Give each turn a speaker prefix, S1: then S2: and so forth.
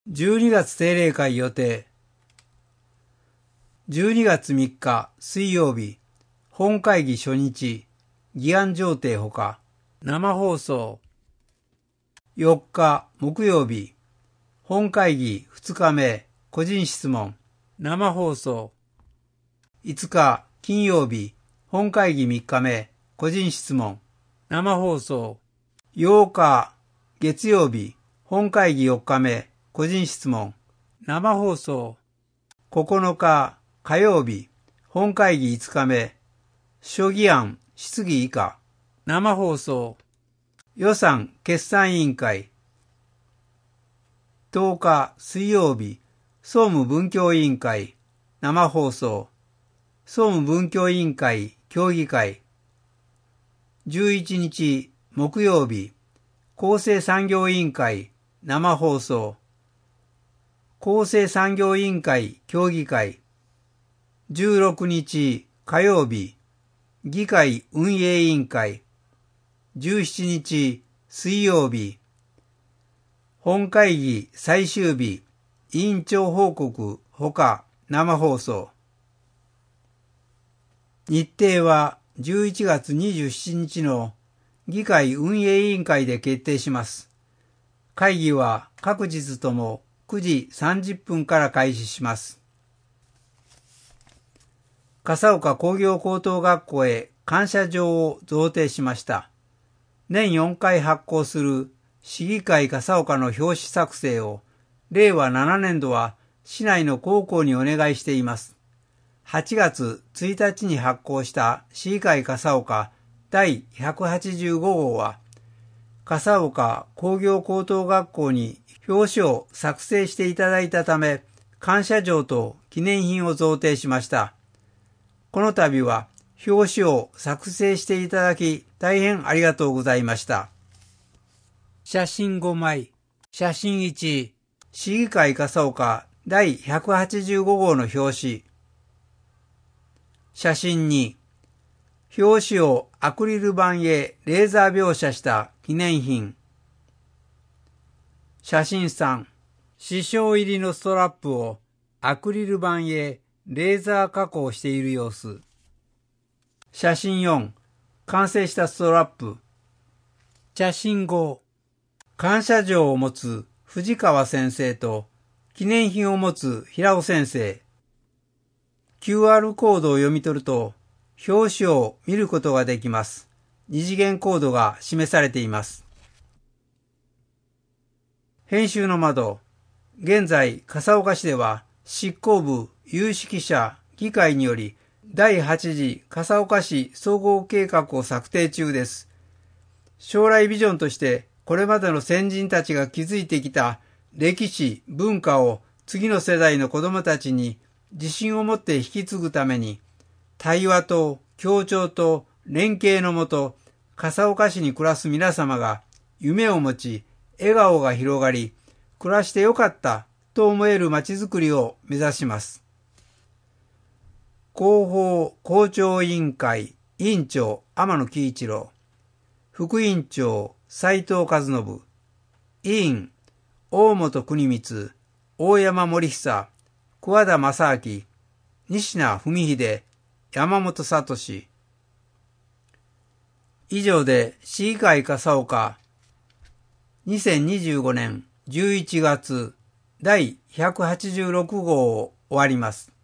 S1: 12月定例会予定。12月3日水曜日、本会議初日、議案上程ほか、生放送。4日木曜日、本会議2日目、個人質問、生放送。5日金曜日、本会議3日目、個人質問、生放送。8日月曜日、本会議4日目、個人質問、生放送。9日火曜日、本会議5日目、諸議案、質疑以下、生放送。予算決算委員会。10日水曜日、総務文教委員会、生放送。総務文教委員会協議会。11日木曜日、厚生産業委員会、生放送。厚生産業委員会協議会。16日火曜日、議会運営委員会。17日水曜日、本会議最終日、委員長報告ほか生放送。日程は11月27日の議会運営委員会で決定します。会議は各日とも9時30分から開始します。笠岡工業高等学校へ感謝状を贈呈しました。年4回発行する市議会笠岡の表紙作成を令和7年度は市内の高校にお願いしています。8月1日に発行した市議会笠岡第185号は笠岡工業高等学校に表紙を作成していただいたため、感謝状と記念品を贈呈しました。この度は表紙を作成していただき大変ありがとうございました。写真5枚。写真1、市議会笠岡第185号の表紙。写真2、表紙をアクリル板へレーザー描写した記念品。写真3、支承入りのストラップをアクリル板へレーザー加工している様子。写真4、完成したストラップ。写真5、感謝状を持つ藤川先生と記念品を持つ平尾先生。QR コードを読み取ると表紙を見ることができます。二次元コードが示されています。編集の窓。現在、笠岡市では執行部有識者議会により第8次笠岡市総合計画を策定中です。将来ビジョンとしてこれまでの先人たちが築いてきた歴史、文化を次の世代の子どもたちに自信を持って引き継ぐために、対話と協調と連携のもと、笠岡市に暮らす皆様が夢を持ち、笑顔が広がり、暮らしてよかったと思えるまちづくりを目指します。広報校長委員会委員長天野喜一郎、副委員長斉藤和信、委員大本邦光、大山森久、桑田正明、西名文秀、山本聡。以上で市議会笠岡2025年11月第186号を終わります。